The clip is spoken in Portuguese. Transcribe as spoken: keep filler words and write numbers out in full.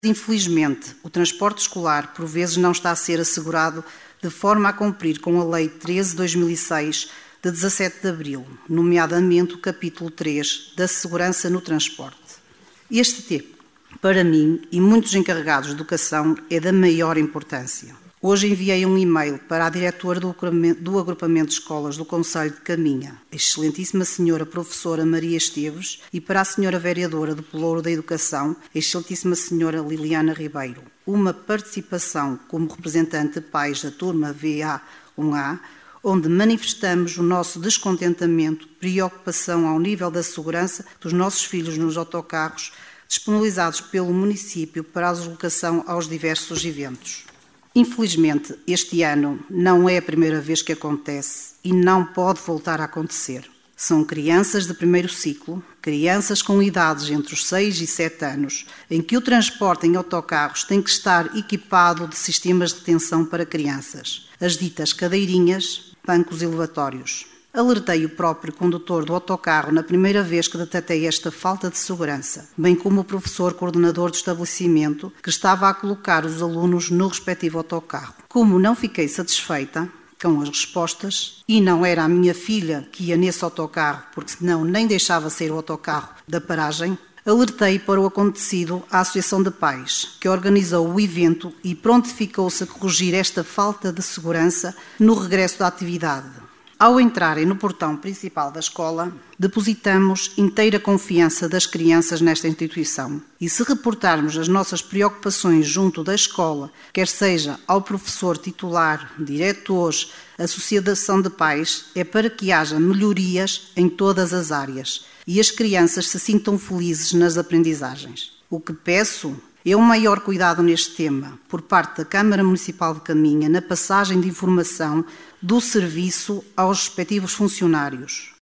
Infelizmente, o transporte escolar por vezes não está a ser assegurado de forma a cumprir com a Lei treze barra dois mil e seis, de dezassete de abril, nomeadamente o capítulo três da Segurança no Transporte. Este tema, para mim e muitos encarregados de educação, é da maior importância. Hoje enviei um e-mail para a diretora do agrupamento de escolas do Concelho de Caminha, a excelentíssima senhora professora Maria Esteves, e para a senhora vereadora do Pelouro da Educação, a excelentíssima senhora Liliana Ribeiro, uma participação como representante de pais da turma V A um A, onde manifestamos o nosso descontentamento, preocupação ao nível da segurança dos nossos filhos nos autocarros, disponibilizados pelo município para a deslocação aos diversos eventos. Infelizmente, este ano não é a primeira vez que acontece e não pode voltar a acontecer. São crianças de primeiro ciclo, crianças com idades entre os seis e sete anos, em que o transporte em autocarros tem que estar equipado de sistemas de detenção para crianças, as ditas cadeirinhas, bancos elevatórios. Alertei o próprio condutor do autocarro na primeira vez que detetei esta falta de segurança, bem como o professor coordenador do estabelecimento que estava a colocar os alunos no respectivo autocarro. Como não fiquei satisfeita com as respostas, e não era a minha filha que ia nesse autocarro, porque senão nem deixava sair o autocarro da paragem, alertei para o acontecido à Associação de Pais, que organizou o evento e prontificou-se a corrigir esta falta de segurança no regresso da atividade. Ao entrarem no portão principal da escola, depositamos inteira confiança das crianças nesta instituição. E se reportarmos as nossas preocupações junto da escola, quer seja ao professor titular, diretores, associação de pais, é para que haja melhorias em todas as áreas e as crianças se sintam felizes nas aprendizagens. O que peço é um maior cuidado neste tema, por parte da Câmara Municipal de Caminha, na passagem de informação do serviço aos respectivos funcionários.